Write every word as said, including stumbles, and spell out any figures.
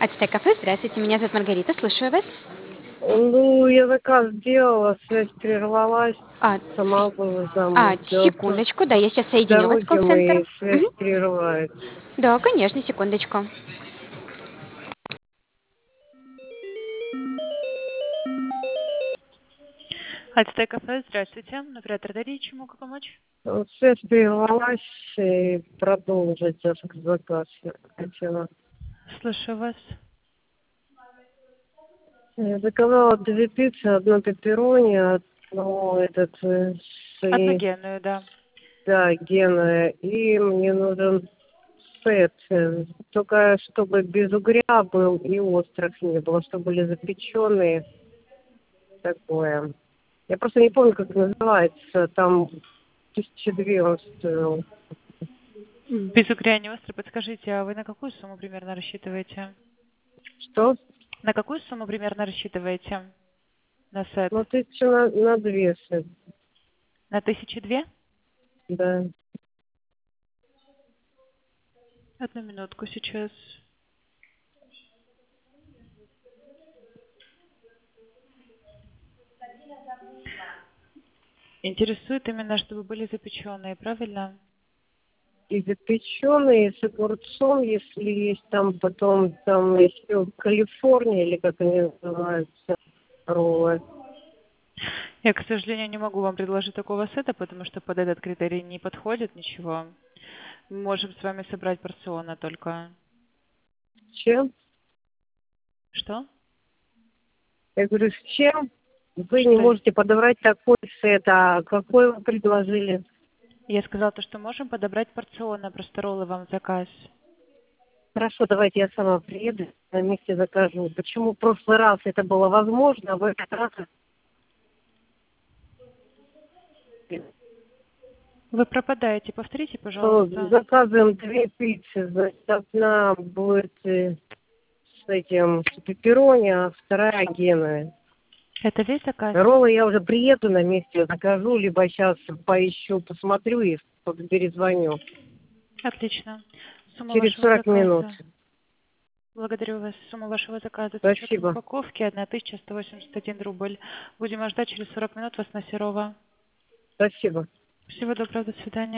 Ацтек-кафе, здравствуйте, меня зовут Маргарита, слушаю вас. Ну, я заказ сделала, связь прервалась, А, сама с- была а, замужем. Дело в том, секундочку, да, я сейчас в соединю вас в дороге колл-центр. мы связь Мгм. прерывается. Да, конечно, секундочку. Ацтек кафе, здравствуйте. Оператор Дарья, чем могу помочь? Вот связь прервалась, и продолжить заказ я хотела. Слушаю вас. Я заказала две пиццы, одну пепперони, одну этот, э, с, и- Одногенную, да. да, Гена, и мне нужен сет, э, только чтобы без угря был и острых не было, чтобы были запеченные, такое. Я просто не помню, как называется. Там тысячи две он стоил. Без угря не остро. Подскажите, а вы на какую сумму примерно рассчитываете? Что? На какую сумму примерно рассчитываете на сет? Ну, тысяча на, на две, сет, На тысячи две? да. Одну минутку сейчас. Интересует именно, чтобы были запеченные, правильно? И запеченные с огурцом, если есть там потом, там еще Калифорния, или как они называются, роллы. Я, к сожалению, не могу вам предложить такого сета, потому что под этот критерий не подходит ничего. Мы можем с вами собрать порционно только. С чем? Что? Я говорю, с чем? Вы не Что? можете подобрать такой сет, а какой вы предложили? Я сказала то, что можем подобрать порционно, просто роллы вам в заказ. Хорошо, давайте я сама приеду, на месте закажу. Почему в прошлый раз это было возможно, а в этот раз... Вы пропадаете, повторите, Что пожалуйста. заказываем две пиццы, значит, одна будет э, с этим, с пепперони, а вторая геновая. Это весь заказ? Роллы я уже приеду на месте, закажу, либо сейчас поищу, посмотрю и перезвоню. Отлично. Сумма Через вашего сорок минут. заказа. Благодарю вас. Сумма вашего заказа с учетом Спасибо. упаковки тысяча сто восемьдесят один рубль. Будем ждать через сорок минут вас на Серова. Спасибо. Всего доброго, до свидания.